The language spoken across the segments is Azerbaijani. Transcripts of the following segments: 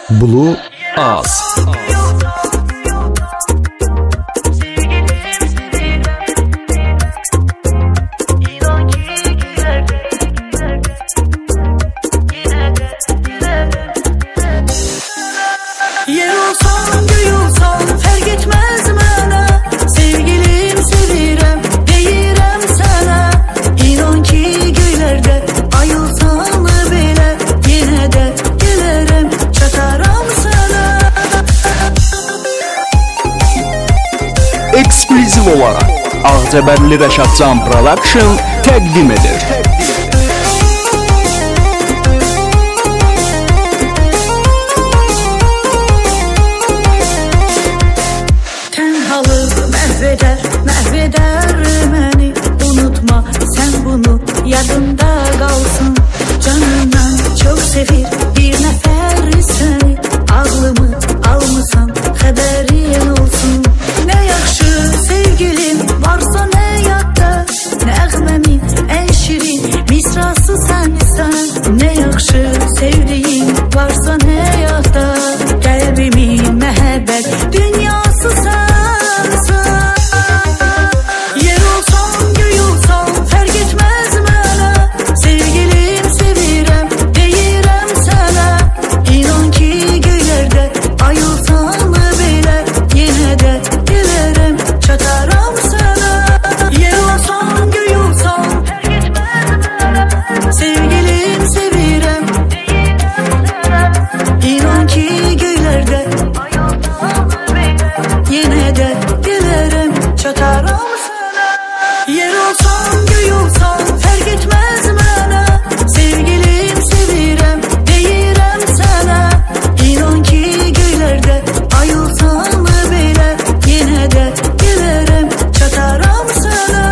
Blue Az. Ekskluziv olaraq Ağcabərli Rəşadcan Production təqdim edir. Tənhalıq məhv edər məni. Unutma sən bunu, yadında qalsın. Canından çox sevir bir nəfər səni. Ağlımı almısan, xəbərin olsun. Nə yaxşı sevgilim varsa həyatda, nəğməmin ən şirin misrası sənsən. Nə yaxşı sevdiyin varsa həyatda, qəlbimin məhəbbət dünyası sənsən. Yer olsan, göy olsan, fərq etməz mənə. Sevgilim sevirəm, deyirəm sənə. İnan ki göylərdə ay olsan belə, yenə də gələrəm, çataram sənə. Yer olsan, göy olsan, fərq etməz mənə. Sevgilim sevirəm, İnan ki göylərdə ay olsan belə, yenə də gələrəm, çataram sənə. Yer olsan, göy olsan, fərq etməz mənə. Sevgilim sevirəm, deyirəm sənə. İnan ki göylərdə ay olsan belə, yenə də gələrəm, çataram sənə.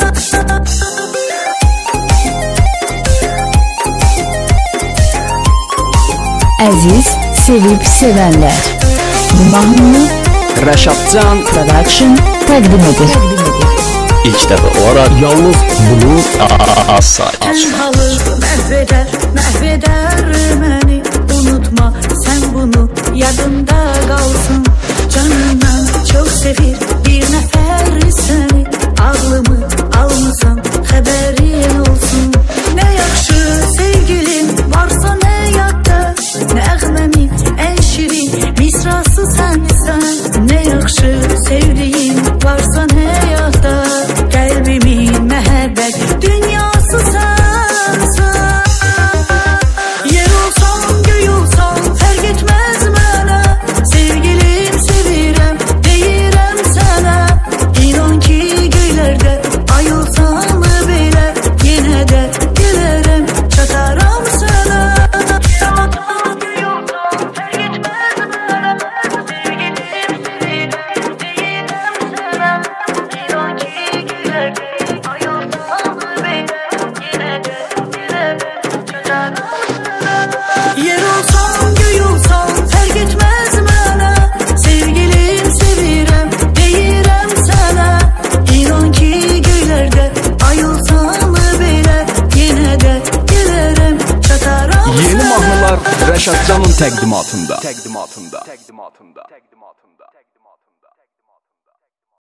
Əziz, sevib sevənlər, bu mahnını Rəşadcan Production təqdim edir. ilk dəfə olaraq yalnız Blue Az saytı. Tənhalıq məhv edər məni. Unutma sən bunu, yadında qalsın. Canından çox sevir bir nəfər səni. Ağlımı almısan, xəbərin olsun. Nə yaxşı sevgilim varsa həyatda, nəğməmin ən şirin misrası sənsən. Nə yaxşı sevdiyin varsa həyatda, qəlbimin məhəbbət dünyası sənsən. Yer olsan, göy olsan, fərq etməz mənə. Sevgilim sevirəm, deyirəm sənə. İnan ki göylərdə ay olsan belə, yenə də gələrəm, çataram sənə. Yer olsan, göy olsan, fərq etməz mənə. Sevgilim sevirəm, deyirəm sənə. İnan ki göylərdə ay olsan belə, yenə də gələrəm, çataram sənə. Yer olsan, göy olsan, fərq etməz mənə. Sevgilim sevirəm, deyirəm sənə. İnan ki göylərdə ay olsan belə, yenə də gələrəm, çataram sənə. Yeni mahnılar Rəşadcanın təqdimatında.